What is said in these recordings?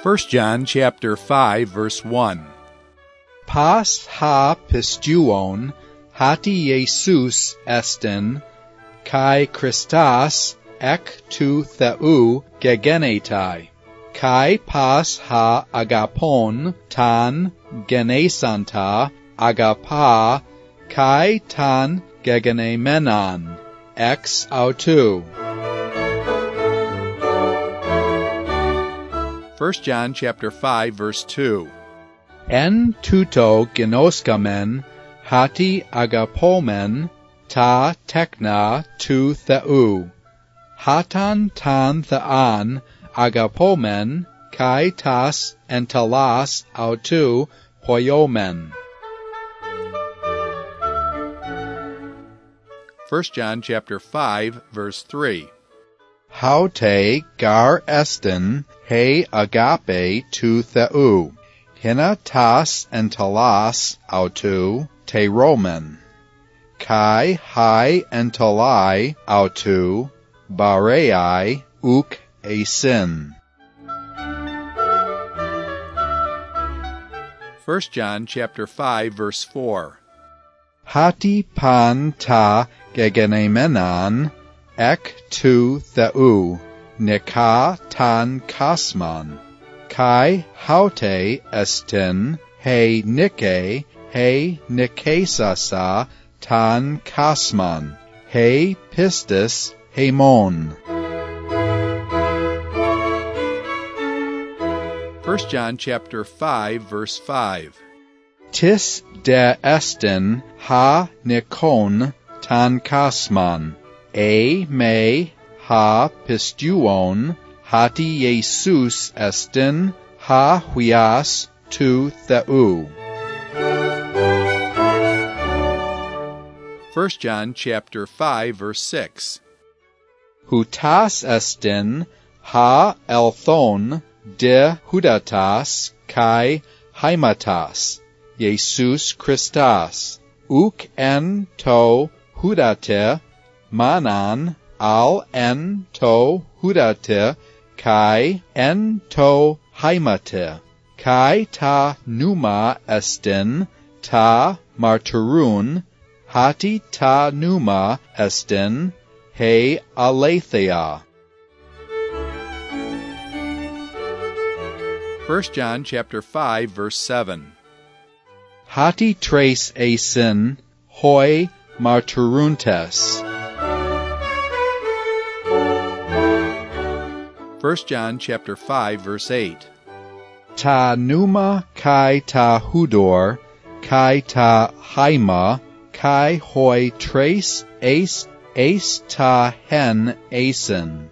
1 John chapter 5, verse 1. Pas ha pistuon hati Jesus estin, kai Christas ek tu theou gegenetai, kai pas ha agapon tan genesanta agapa, kai tan gegenemenon ex autou. 1 John chapter 5, verse 2. En tuto ginoskamen hati agapomen ta tekna tu theou, hatan tan thean agapomen kai tas entelas autou hoiomen. 1 John chapter 5, verse 3. Haute gar estin he agape tu theou, hina tas entelas autou te romen, kai hai entelai autou bareai uk esin. 1 John chapter 5, verse 4. Hati pan ta gegenemenon ek tu theou, nika tan kasman, kai haute estin he nike he nikesasa tan kasman, he pistis hemon. 1 John chapter 5, verse 5. Tis de estin ha nikon tan kasman, me ha pistuon hati Jesus estin ha huias tu theou. 1 John chapter 5, verse 6. Hutas estin ha elthon de hudatas kai haimatas, Jesus Christas, uk en to hudate manan al en to hudate kai en to haimate, kai ta pneuma estin ta martyrun, hati ta pneuma estin he aletheia. 1 John chapter 5, verse 7. Hati tres esin hoi martyruntes. 1 John chapter 5, verse 8. Ta pneuma kai ta hudor, kai ta haima, kai hoi tres es ta hen esin.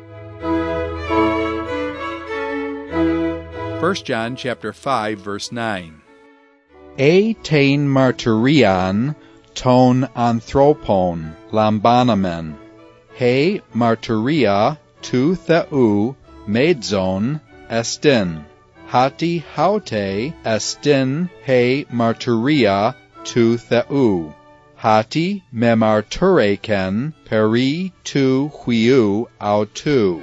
1 John chapter 5, verse 9. Tein martyrian ton anthropon lambanamen, he martyria tu theou medzon estin, hati haute estin he martyria tu theou, hati me martyreken peri tu huiou autou.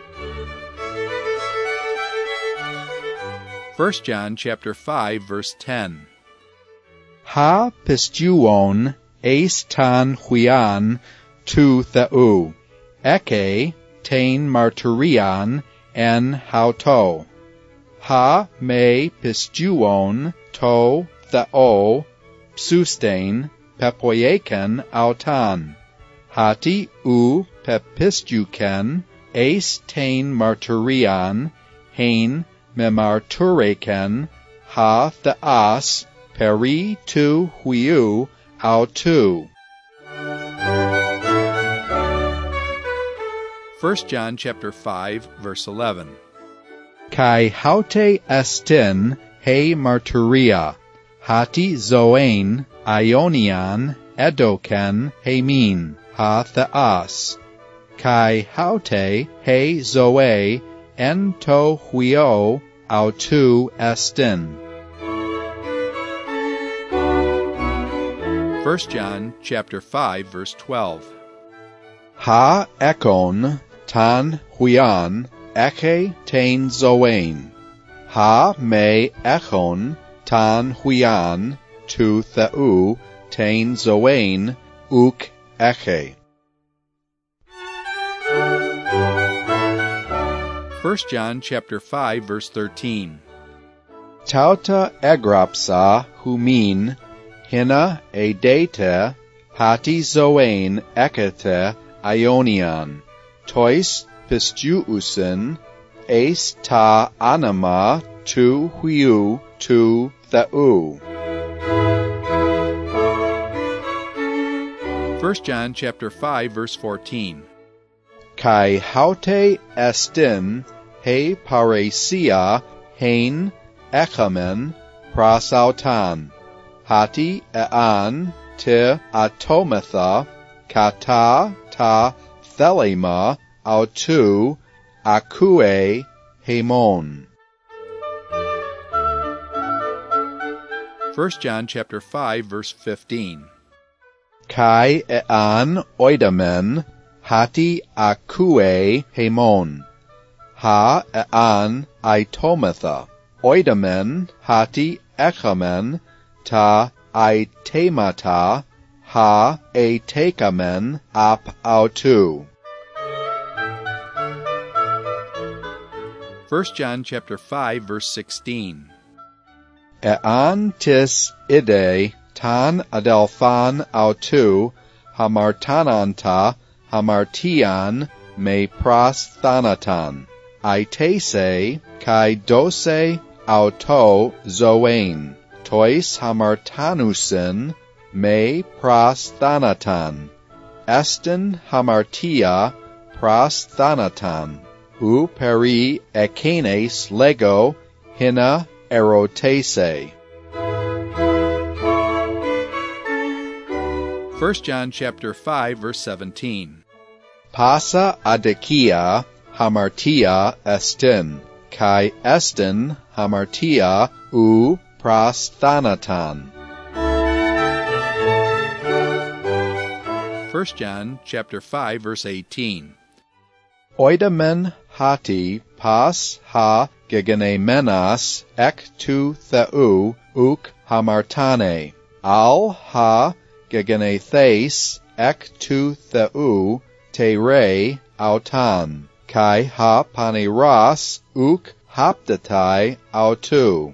1 John chapter 5, verse 10. Ha pistuon eis tan huian tu theou, eke tein martyrian en hauto. Ha me pistuon to theo psustein pepoieken autan, hati u pepistuken eis tein martyrian hein me martyreken ha theas peri tu huiou autou. 1 John chapter 5, verse 11. Kai haute estin he martyria, hati zoein ionian edoken hemin ha theas, kai haute he zoe en to huio autou estin. 1 John chapter 5, verse 12. Ha ekon tan huian eke tein zoein, ha me echon tan huian tu theu tain zoain uk eche. 1 John chapter 5 verse 13. Tauta egropsa humin hina edete hati zoain ekete ionian tois pistuusin eis ta anima tu huiu tu theu. 1 John chapter 5 verse 14. Kai haute estin he paresia hein echamen prasautan hati ean te atomatha kata ta thelema autu akue hemon. 1 John chapter 5 verse 15. Kai ean oidamen hati akue hemon. Ha ean itomatha. Oidamen hati echamen ta itemata ha etekamen ap autu. 1 John chapter 5 verse 16. Ean tis ide tan adelphan autu hamartananta hamartian me prasthanatan. Itese kai dose auto zoain. Tois hamartanusin me prasthanatan. Estin hamartia prasthanatan. U peri ekenes lego hina erotese. 1 John chapter 5 verse 17. Pasa adekia hamartia estin, kai estin hamartia u prasthanatan. 1 John chapter 5 verse 18. Oidamen hati pas ha gegenemenas ek tu theu uk hamartane. Al ha gegenethes ek tu theu te re autan. Kai ha paneras uk haptatai autu.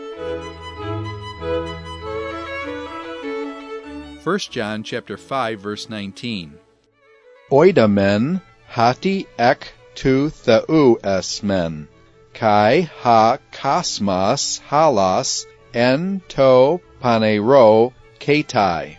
1 John chapter 5 verse 19. Oidamen hati ek tu theu esmen. Kai ha kasmas halas en to panero ketai.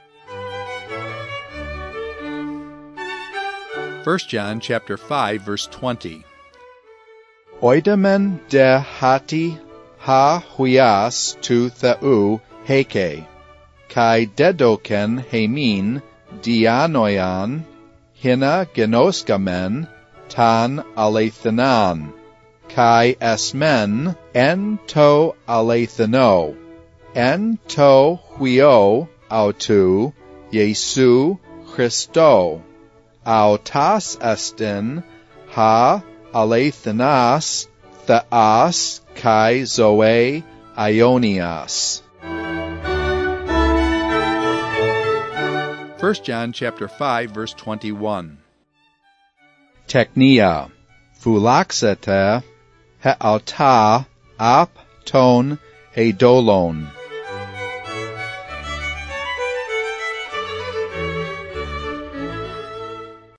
1 John chapter 5 verse 20. Oidamen de hati ha huias tu theu heke. Kai dedoken hemin dianoian hina genoskamen tan alethanan. Kai esmen en to alethano. En to huio autu Jesu Christo. Autas estin ha alethanas theas kai zoe ionias. 1 John chapter 5 verse 21. Teknia phulaxete heauta ap ton edolon.